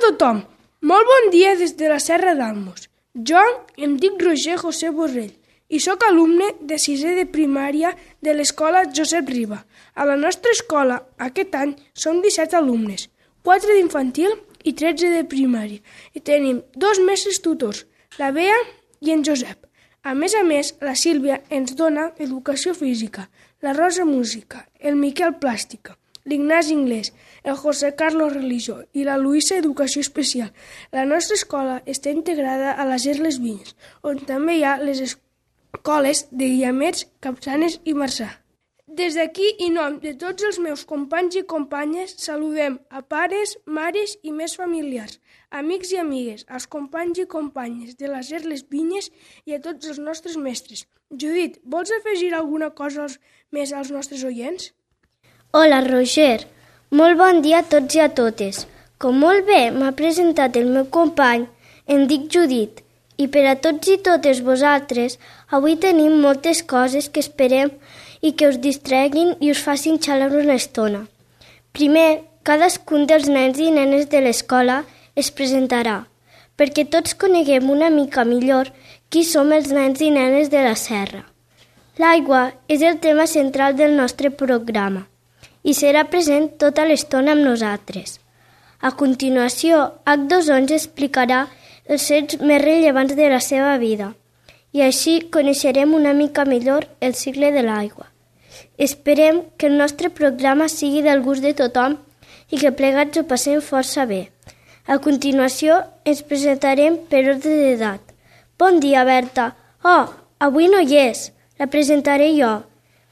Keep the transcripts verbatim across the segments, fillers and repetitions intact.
tothom! Molt bon dia des de la Serra d'Almos. Jo em dic Roger José Borrell i sóc alumne de sisè de primària de l'escola Josep Riba. A la nostra escola aquest any som disset alumnes, quatre d'infantil i tretze de primària, i tenim dos mestres tutors, la Bea i en Josep. A més a més, la Sílvia ens dona educació física, la Rosa música, el Miquel plàstica, l'Ignasi anglès, el José Carlos religió i la Luisa educació especial. La nostra escola està integrada a les Les Vinyes, on també hi ha les escoles de Guiamets, Capçanes i Marçà. Des d'aquí, i nom de tots els meus companys i companyes, saludem a pares, mares i més familiars, amics i amigues, als companys i companyes de les Les Vinyes i a tots els nostres mestres. Judit, vols afegir alguna cosa més als nostres oients? Hola, Roger. Molt bon dia a tots i a totes. Com molt bé m'ha presentat el meu company, em dic Judit, i per a tots i totes vosaltres, avui tenim moltes coses que esperem i que us distreguin i us facin xalar una estona. Primer, cadascun dels nens i nenes de l'escola es presentarà, perquè tots coneguem una mica millor qui som els nens i nenes de la serra. L'aigua és el tema central del nostre programa i serà present tota l'estona amb nosaltres. A continuació, H dos o ens explicarà els fets més rellevants de la seva vida i així coneixerem una mica millor el cicle de l'aigua. Esperem que el nostre programa sigui del gust de tothom i que plegats ho passem força bé. A continuació, ens presentarem per ordre d'edat. Bon dia, Berta. Oh, avui no hi és. La presentaré jo.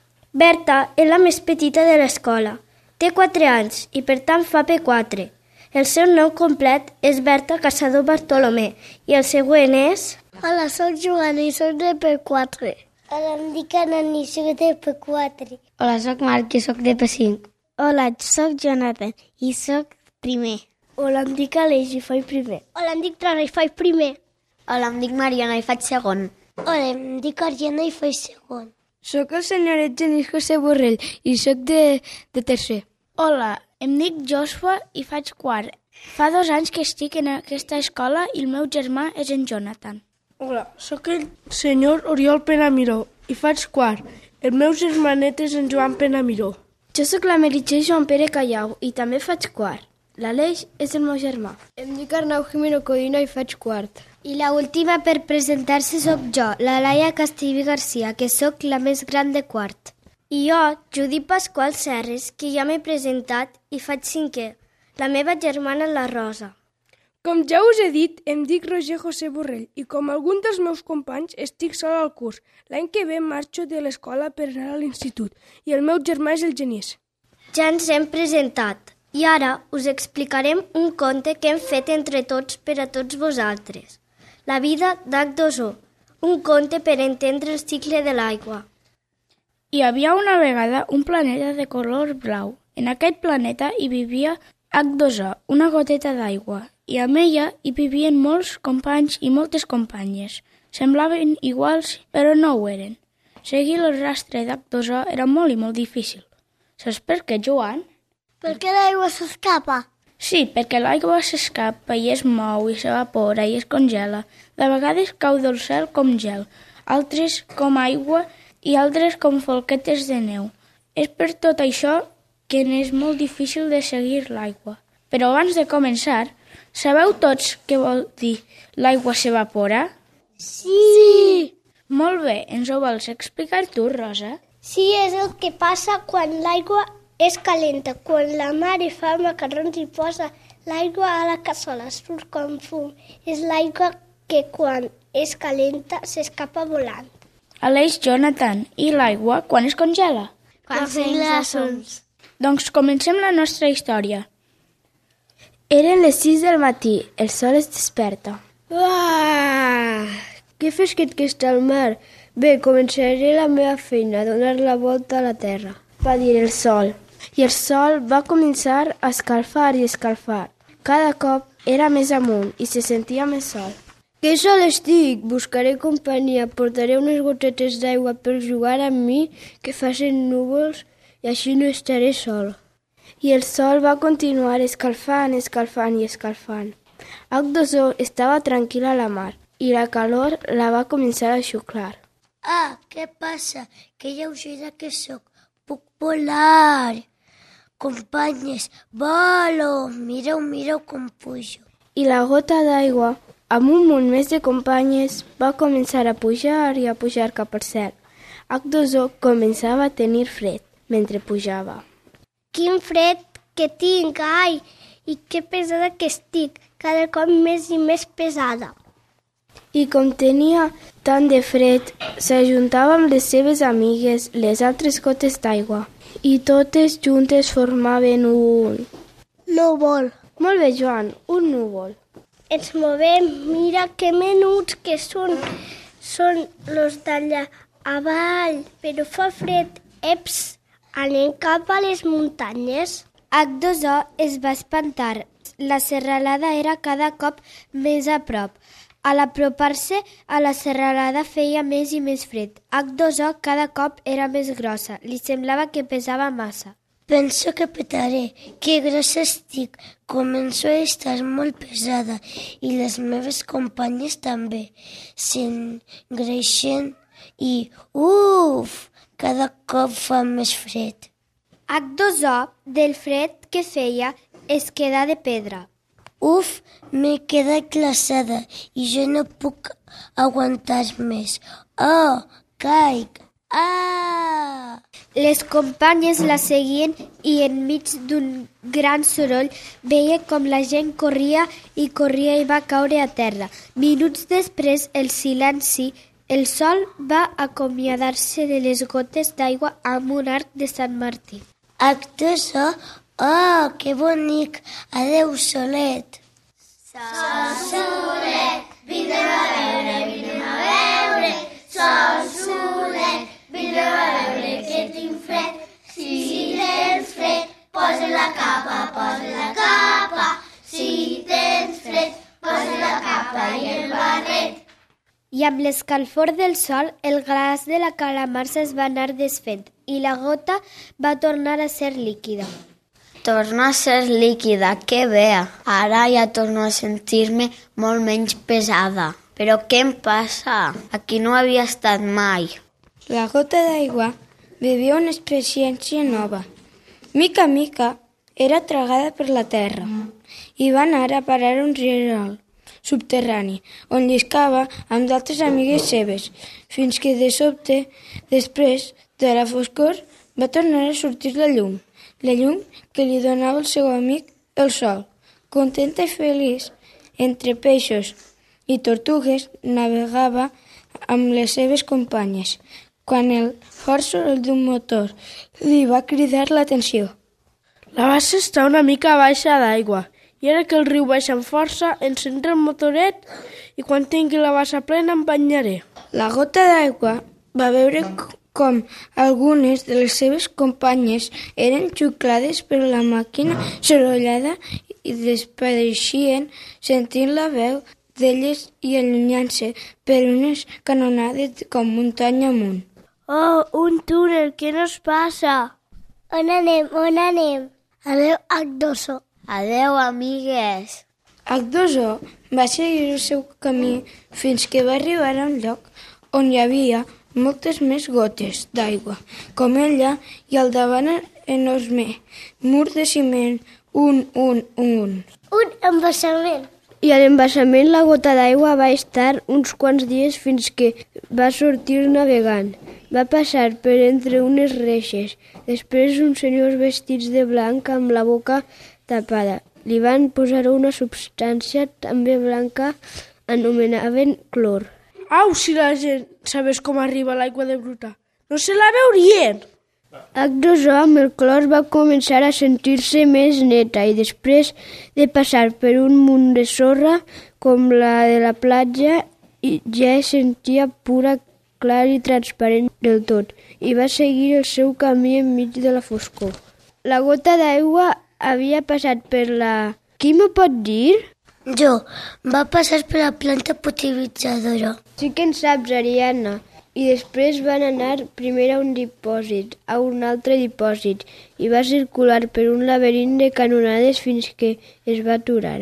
Berta és la més petita de l'escola. Té quatre anys i per tant fa P quatre. El seu nom complet és Berta Caçador Bartolomé i el següent és... Hola, soc Joana i soc de P quatre. Hola, em dic Anani i soc de P quatre. Hola, soc Marc i soc de P cinc. Hola, soc Jonathan i soc primer. Hola, em dic Aleix i faig primer. Hola, em dic Trona i faig primer. Hola, em dic Mariana i faig segon. Hola, em dic Ariana i faig segon. Soc el senyoret Genís José Borrell i soc de, de tercer. Hola, em dic Joshua i faig quart. Fa dos anys que estic en aquesta escola i el meu germà és en Jonathan. Hola, sóc el senyor Oriol Penamiró i faig quart. El meu germanet és en Joan Penamiró. Jo sóc la Meritxell Joan Pere Callau i també faig quart. L'Aleix és el meu germà. Em dic Arnau Jimeno Codina i faig quart. I la última per presentar-se sóc jo, la Laia Castellví Garcia, que sóc la més gran de quart. I jo, Judit Pasqual Serres, que ja m'he presentat i faig cinquè. La meva germana la Rosa. Com ja us he dit, em dic Roger José Borrell i com algun dels meus companys estic sol al curs. L'any que ve marxo de l'escola per anar a l'institut i el meu germà és el Genís. Ja ens hem presentat i ara us explicarem un conte que hem fet entre tots per a tots vosaltres. La vida d'H dos O, un conte per entendre el cicle de l'aigua. Hi havia una vegada un planeta de color blau. En aquest planeta hi vivia H dos O, una goteta d'aigua, i amb ella hi vivien molts companys i moltes companyes. Semblaven iguals, però no ho eren. Seguir el rastre d'H dos O era molt i molt difícil. Saps per què, Joan? Per què l'aigua s'escapa? Sí, perquè l'aigua s'escapa i es mou i s'evapora i es congela. De vegades cau del cel com gel, altres com aigua i altres com folquetes de neu. És per tot això que n'és molt difícil de seguir l'aigua. Però abans de començar, sabeu tots què vol dir l'aigua s'evapora? Sí! Molt bé, ens ho vols explicar tu, Rosa? Sí, és el que passa quan l'aigua és calenta. Quan la mare fa macarrons i posa l'aigua a la cassola, surt com fum. És l'aigua que quan és calenta s'escapa volant. Aleix, Jonathan, i l'aigua quan es congela? Quan fem glaçons. Doncs comencem la nostra història. Eren les sis del matí, el sol es desperta. Uah! Que fresquet que està al mar. Bé, començaré la meva feina, donar la volta a la terra, va dir el sol. I el sol va començar a escalfar i escalfar. Cada cop era més amunt i se sentia més sol. Que sol estic! Buscaré companyia, portaré unes gotetes d'aigua per jugar amb mi que facin núvols i així no estaré sol. I el sol va continuar escalfant, escalfant i escalfant. H dos O estava tranquil·la a la mar i la calor la va començar a xuclar. Ah, què passa? Que lleugera que sóc. Puc volar. Companyes, volo. Mireu, mireu com pujo. I la gota d'aigua, amb un munt més de companyes, va començar a pujar i a pujar cap al cel. H dos O començava a tenir fred mentre pujava. Quin fred que tinc, ai! I que pesada que estic, cada cop més i més pesada. I com tenia tant de fred, s'ajuntava amb les seves amigues, les altres gotes d'aigua, i totes juntes formaven un... núvol. Molt bé, Joan, un núvol. Ens movem, mira que menuts que són. Són los d'allà avall, però fa fred. Eps, anem cap a les muntanyes. H dos O es va espantar. La serralada era cada cop més a prop. A l'apropar-se a la serralada feia més i més fred. H dos O cada cop era més grossa. Li semblava que pesava massa. Penso que petaré, que grossa estic. Començo a estar molt pesada i les meves companyes també. S'engreixen i, uf, cada cop fa més fred. H dos O, del fred que feia, es queda de pedra. Uf, m'he quedat glaçada i jo no puc aguantar més. Oh, caic! Ah! Les companyes la seguien i enmig d'un gran soroll veia com la gent corria i corria i va caure a terra. Minuts després, el silenci, el sol va acomiadar-se de les gotes d'aigua amb un arc de Sant Martí. H dos O, oh, que bonic! Adeu, solet! Sol, solet, vindrem a veure, vindrem a veure. Sol, solet, vindrem a veure que tinc fred. Si tens fred, posa la capa, posa la capa. Si tens fred, posa la capa i el barret. I amb l'escalfor del sol, el glaç de la calamarsa es va anar desfent i la gota va tornar a ser líquida. Torna a ser líquida, que bé. Ara ja torno a sentir-me molt menys pesada. Però què em passa? Aquí no havia estat mai. La gota d'aigua vivia una experiència nova. Mica a mica era tragada per la terra i va anar a parar a un rierol subterrani, on lliscava amb d'altres amigues seves, fins que de sobte, després de la foscor, va tornar a sortir la llum, la llum que li donava el seu amic el sol. Contenta i feliç, entre peixos i tortugues, navegava amb les seves companyes, quan el fort soroll d'un motor li va cridar l'atenció. La bassa està una mica baixa d'aigua, i ara que el riu baixa amb força, encendré el motoret i quan tingui la bassa plena em banyaré. La gota d'aigua va veure com algunes de les seves companyes eren xuclades per la màquina sorollada i desapareixien sentint la veu d'elles i allunyant-se per unes canonades com muntanya amunt. Oh, un túnel, què nos passa? On anem, on anem? Adeu, H dos O. Adeu, amigues. H dos O va seguir el seu camí fins que va arribar a un lloc on hi havia moltes més gotes d'aigua, com ella, i al davant enorme mur de ciment, un, un, un. Un embassament. I a l'embassament la gota d'aigua va estar uns quants dies fins que va sortir navegant. Va passar per entre unes reixes. Després uns senyors vestits de blanc amb la boca tapada. Li van posar una substància també blanca, anomenaven clor. Au, si la gent sabés com arriba l'aigua de bruta. No se la veurien! H dos O amb el clor va començar a sentir-se més neta i després de passar per un munt de sorra com la de la platja ja es sentia pura, clar i transparent del tot i va seguir el seu camí enmig de la foscor. La gota d'aigua havia passat per la... Qui m'ho pot dir? Jo. Va passar per la planta potabilitzadora. Sí que en saps, Ariadna. I després van anar primer a un dipòsit, a un altre dipòsit, i va circular per un laberint de canonades fins que es va aturar.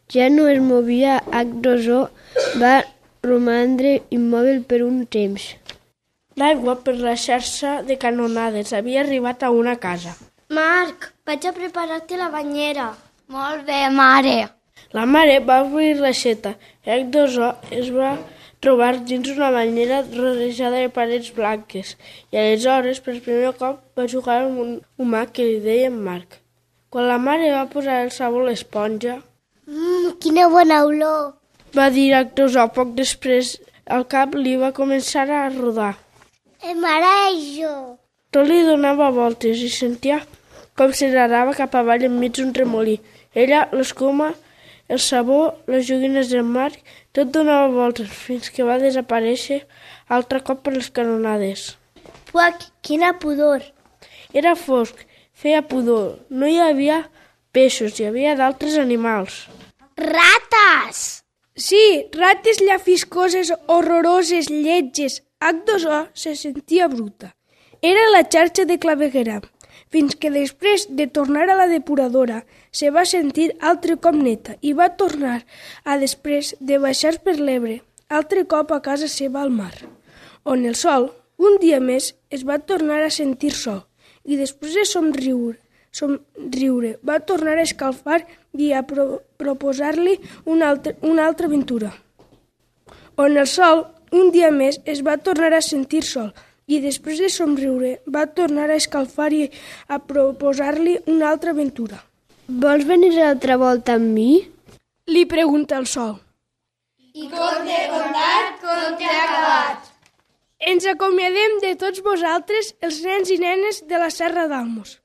ja no es movia, H dos O va romandre immòbil per un temps. L'aigua per la xarxa de canonades havia arribat a una casa. Marc, vaig a preparar-te la banyera. Molt bé, mare. La mare va obrir l'aixeta i H dos O es va trobar dins una banyera rodejada de parets blanques i aleshores per primer cop va jugar amb un humà que li deien Marc. Quan la mare va posar el sabó a l'esponja... Mmm, quina bona olor! Va dir H dos O. Poc després el cap li va començar a rodar. Em marejo! Tot li donava voltes i sentia com se n'anava cap avall enmig d'un remolí. Ella, l'escuma, el sabó, les joguines del Marc, tot donava voltes fins que va desaparèixer altre cop per les canonades. Puac, quina pudor! Era fosc, feia pudor. No hi havia peixos, hi havia d'altres animals. Rates! Sí, rates llafiscoses, horroroses, lletges. H dos O se sentia bruta. Era la xarxa de claveguera, fins que després de tornar a la depuradora se va sentir altre cop neta i va tornar a després de baixar per l'Ebre, altre cop a casa seva al mar, on el sol, un dia més, es va tornar a sentir sol i després de somriure, somriure va tornar a escalfar i a pro proposar-li una, altra, una altra aventura, on el sol, un dia més, es va tornar a sentir sol i després de somriure va tornar a escalfar i a proposar-li una altra aventura. Vols venir altra volta amb mi? Li pregunta el sol. I conte contat, conte acabat. Ens acomiadem de tots vosaltres, els nens i nenes de la Serra d'Almos.